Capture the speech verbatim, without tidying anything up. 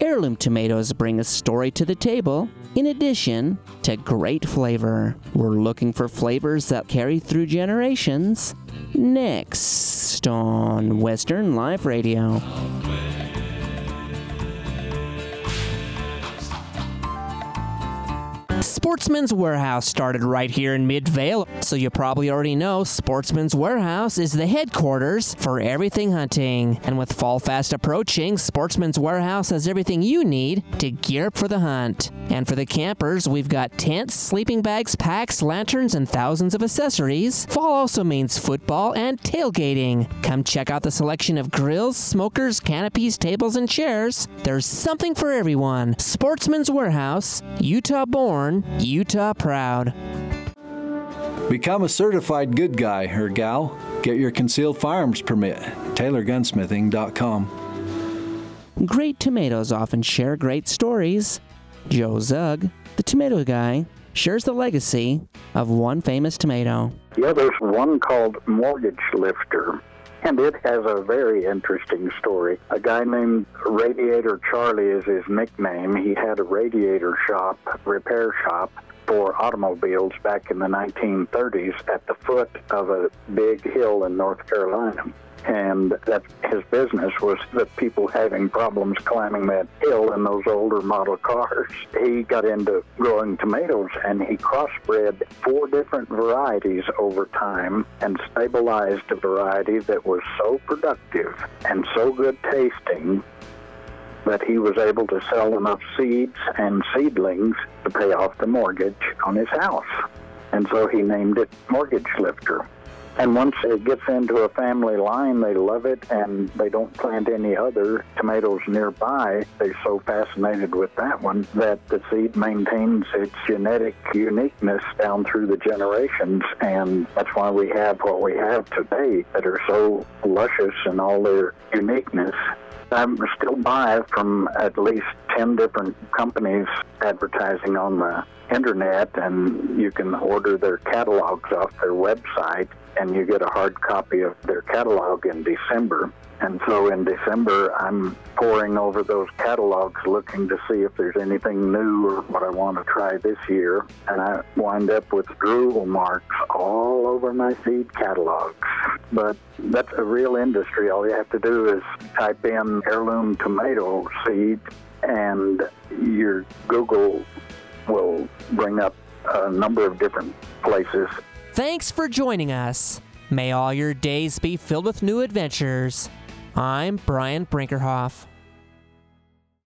Heirloom tomatoes bring a story to the table, in addition to great flavor. We're looking for flavors that carry through generations. Next on Western Life Radio. Sportsman's Warehouse started right here in Midvale, so you probably already know Sportsman's Warehouse is the headquarters for everything hunting. And with fall fast approaching, Sportsman's Warehouse has everything you need to gear up for the hunt. And for the campers, we've got tents, sleeping bags, packs, lanterns, and thousands of accessories. Fall also means football and tailgating. Come check out the selection of grills, smokers, canopies, tables, and chairs. There's something for everyone. Sportsman's Warehouse, Utah born, Utah proud. Become a certified good guy or gal. Get your concealed firearms permit. Taylor Gunsmithing dot com. Great tomatoes often share great stories. Joe Zug, the tomato guy, shares the legacy of one famous tomato. Yeah, there's one called Mortgage Lifter, and it has a very interesting story. A guy named Radiator Charlie is his nickname. He had a radiator shop, repair shop, for automobiles back in the nineteen thirties at the foot of a big hill in North Carolina. And that his business was the people having problems climbing that hill in those older model cars. He got into growing tomatoes, and he crossbred four different varieties over time and stabilized a variety that was so productive and so good tasting that he was able to sell enough seeds and seedlings to pay off the mortgage on his house. And so he named it Mortgage Lifter. And once it gets into a family line, they love it, and they don't plant any other tomatoes nearby. They're so fascinated with that one that the seed maintains its genetic uniqueness down through the generations, and that's why we have what we have today that are so luscious in all their uniqueness. I still buy from at least ten different companies advertising on the internet, and you can order their catalogs off their website, and you get a hard copy of their catalog in December. And so in December, I'm poring over those catalogs looking to see if there's anything new or what I want to try this year. And I wind up with drool marks all over my seed catalogs. But that's a real industry. All you have to do is type in heirloom tomato seed, and your Google will bring up a number of different places. Thanks for joining us. May all your days be filled with new adventures. I'm Brian Brinkerhoff.